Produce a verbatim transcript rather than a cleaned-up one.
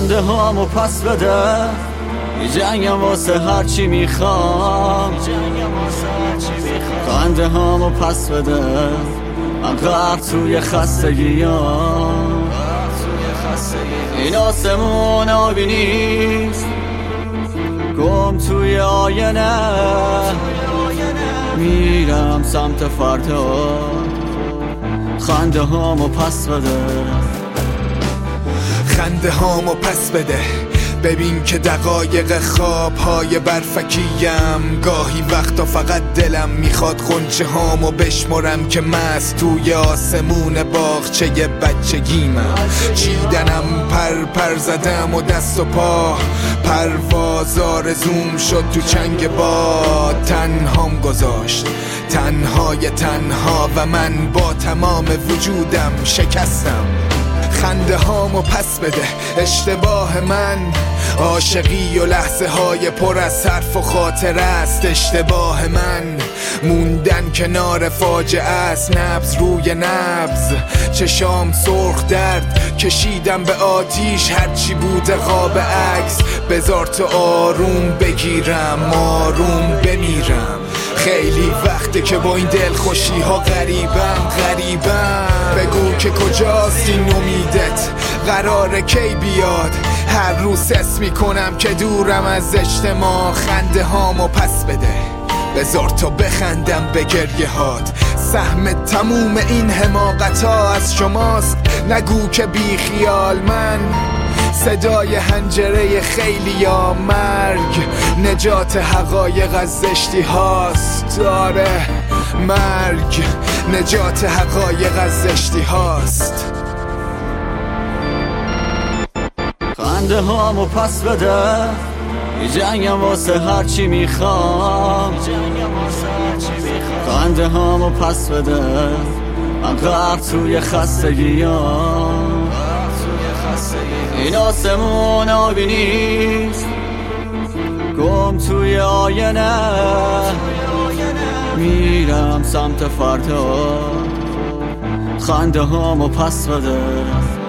خنده هامو پس بده، جنگم واسه هرچی میخوام. خنده هامو پس بده، من غرق توی خستگیام. این آسمون آبی نیست، گم توی آینه، میرم سمت فردا. خنده هامو پس بده، خنده هامو پس بده. ببین که دقایق خوابهای برفکیم، گاهی وقتا فقط دلم میخواد خونچه هامو بشمرم که مست توی آسمون باغچه بچگیمم. چیدنم پر پر زدم و دست و پا، پرواز آرزوم شد تو چنگ باد. تنهام گذاشت تنهای تنها و من با تمام وجودم شکستم. خنده هامو پس بده، اشتباه من عاشقی و لحظه های پر از حرف و خاطره است. اشتباه من موندن کنار فاجعه است، نبض روی نبض، چشام سرخ درد کشیدم به آتیش. هرچی بوده قاب عکس، بذار تو آروم بگیرم، آروم بمیرم. خیلی وقته که با این دل خوشی ها غریبم غریبم. بگو که کجاست این امیدت، قراره کی بیاد؟ هر روز حس میکنم که دورم از اجتماع. خنده هامو پس بده، بذار تو بخندم به گریه هات. سهم تموم این حماقت ها از شماست، نگو که بی خیال من. صدای حنجره خیلی یا مرگ، نجات حقایق از زشتی هاست. آره مرگ، نجات حقایق از زشتی هاست. خنده هامو پس بده، جنگم واسه هرچی میخوام. خنده هامو پس بده، من غرق توی خستگیام. این آسمون آبی نیست، گم توی آینه، میرم سمت فردا. خنده هامو پس بده.